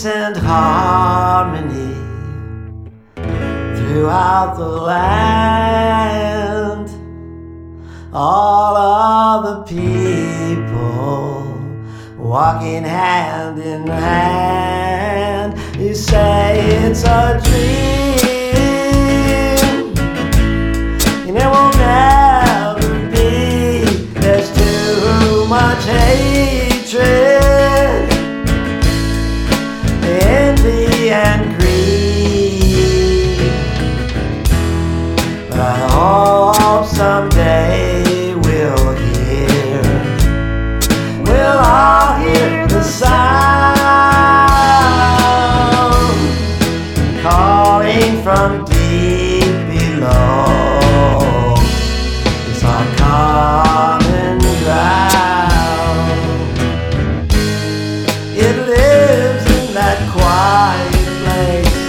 peace and harmony throughout the land. All of the people walking hand in hand. You say it's a dream, and it will never be. There's too much hatred, envy and greed. But I hope someday we'll all hear the sound calling from deep below. It's our common ground. It lives in that quiet place.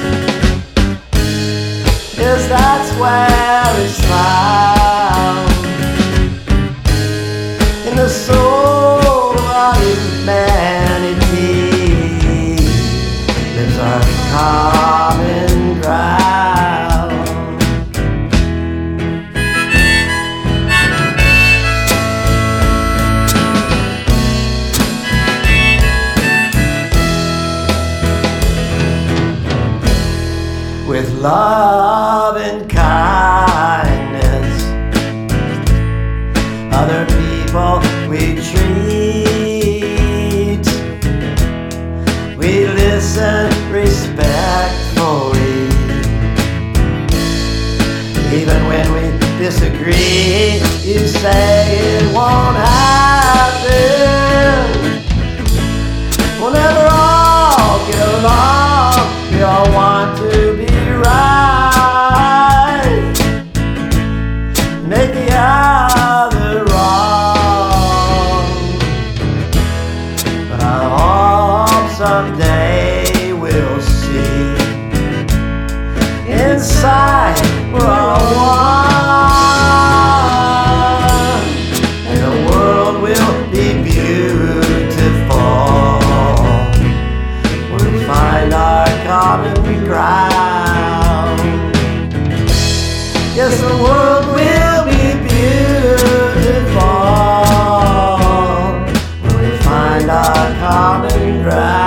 Yes, that's where it's found. In the soul of humanity lives our common ground. With love and kindness, other people we treat. We listen respectfully, even when we disagree. You say it won't happen. We'll never all get along. We all want to be right, make the other wrong. But I hope someday we'll see inside we're all one, and the world will be beautiful when we find our common ground. Yes, the world will be beautiful when we find our common ground.